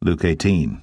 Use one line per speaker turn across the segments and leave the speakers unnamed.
Luke 18.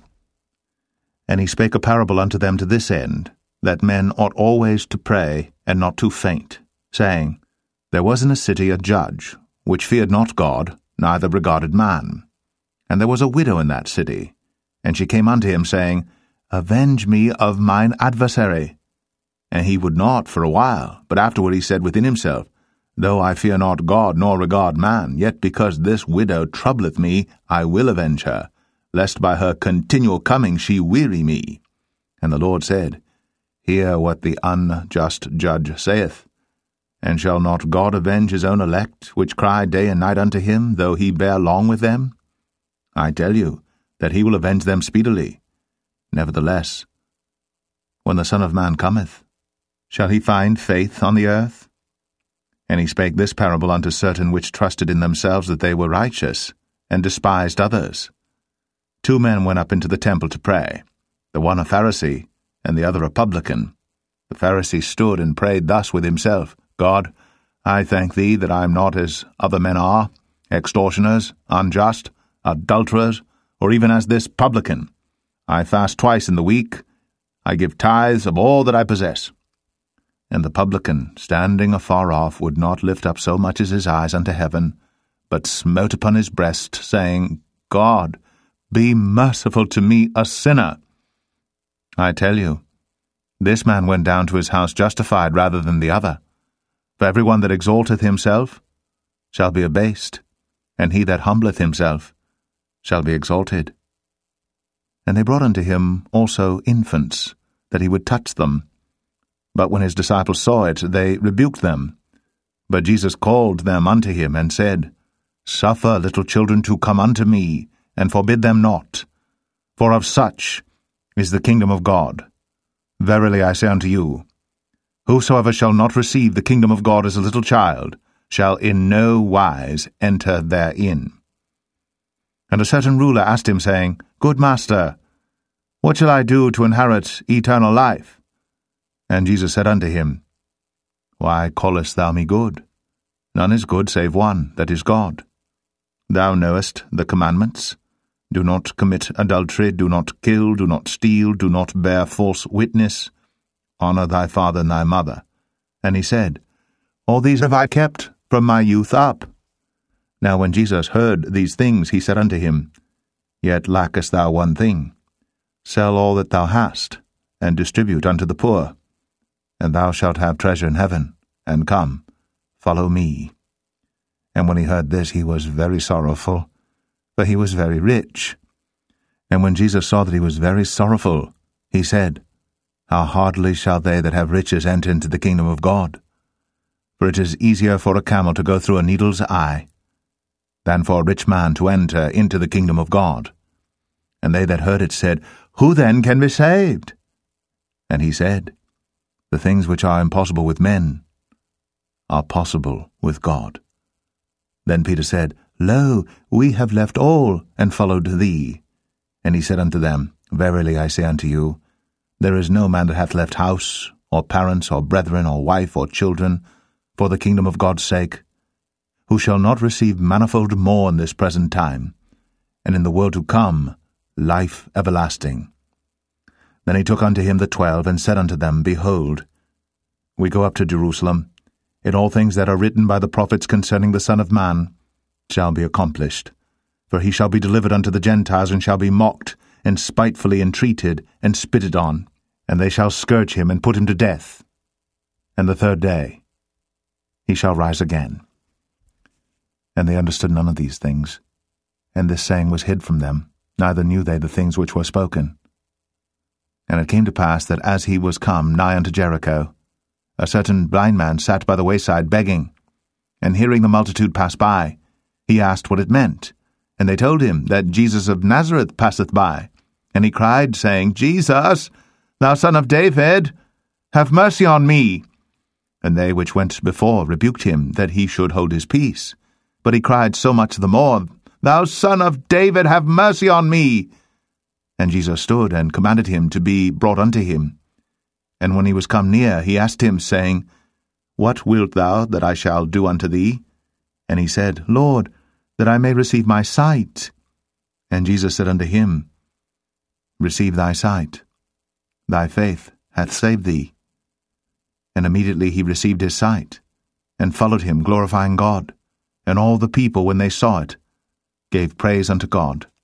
And he spake a parable unto them to this end, that men ought always to pray, and not to faint, saying, There was in a city a judge, which feared not God, neither regarded man. And there was a widow in that city, and she came unto him, saying, Avenge me of mine adversary. And he would not for a while, but afterward he said within himself, Though I fear not God, nor regard man, yet because this widow troubleth me, I will avenge her, lest by her continual coming she weary me. And the Lord said, Hear what the unjust judge saith. And shall not God avenge his own elect, which cry day and night unto him, though he bear long with them? I tell you, that he will avenge them speedily. Nevertheless, when the Son of Man cometh, shall he find faith on the earth? And he spake this parable unto certain which trusted in themselves that they were righteous, and despised others. 2 men went up into the temple to pray, the one a Pharisee, and the other a publican. The Pharisee stood and prayed thus with himself, God, I thank thee that I am not as other men are, extortioners, unjust, adulterers, or even as this publican. I fast twice in the week. I give tithes of all that I possess. And the publican, standing afar off, would not lift up so much as his eyes unto heaven, but smote upon his breast, saying, God, be merciful to me, a sinner. I tell you, this man went down to his house justified rather than the other. For every one that exalteth himself shall be abased, and he that humbleth himself shall be exalted. And they brought unto him also infants, that he would touch them. But when his disciples saw it, they rebuked them. But Jesus called them unto him, and said, Suffer little children to come unto me, and forbid them not. For of such is the kingdom of God. Verily I say unto you, whosoever shall not receive the kingdom of God as a little child, shall in no wise enter therein. And a certain ruler asked him, saying, Good master, what shall I do to inherit eternal life? And Jesus said unto him, Why callest thou me good? None is good save one, that is God. Thou knowest the commandments. Do not commit adultery, do not kill, do not steal, do not bear false witness. Honor thy father and thy mother. And he said, All these have I kept from my youth up. Now when Jesus heard these things, he said unto him, Yet lackest thou one thing. Sell all that thou hast, and distribute unto the poor, and thou shalt have treasure in heaven, and come, follow me. And when he heard this, he was very sorrowful, for he was very rich. And when Jesus saw that he was very sorrowful, he said, How hardly shall they that have riches enter into the kingdom of God? For it is easier for a camel to go through a needle's eye, than for a rich man to enter into the kingdom of God. And they that heard it said, Who then can be saved? And he said, The things which are impossible with men are possible with God. Then Peter said, Lo, we have left all, and followed thee. And he said unto them, Verily I say unto you, there is no man that hath left house, or parents, or brethren, or wife, or children, for the kingdom of God's sake, who shall not receive manifold more in this present time, and in the world to come life everlasting. Then he took unto him the 12, and said unto them, Behold, we go up to Jerusalem, and all things that are written by the prophets concerning the Son of Man shall be accomplished. For he shall be delivered unto the Gentiles, and shall be mocked, and spitefully entreated, and spitted on. And they shall scourge him, and put him to death. And the 3rd day he shall rise again. And they understood none of these things. And this saying was hid from them, neither knew they the things which were spoken. And it came to pass that as he was come nigh unto Jericho, a certain blind man sat by the wayside begging. And hearing the multitude pass by, he asked what it meant. And they told him that Jesus of Nazareth passeth by. And he cried, saying, Jesus, thou Son of David, have mercy on me. And they which went before rebuked him, that he should hold his peace. But he cried so much the more, Thou Son of David, have mercy on me. And Jesus stood and commanded him to be brought unto him. And when he was come near, he asked him, saying, What wilt thou that I shall do unto thee? And he said, Lord, that I may receive my sight. And Jesus said unto him, receive thy sight. Thy faith hath saved thee. And immediately he received his sight, and followed him, glorifying God. And all the people, when they saw it, gave praise unto God.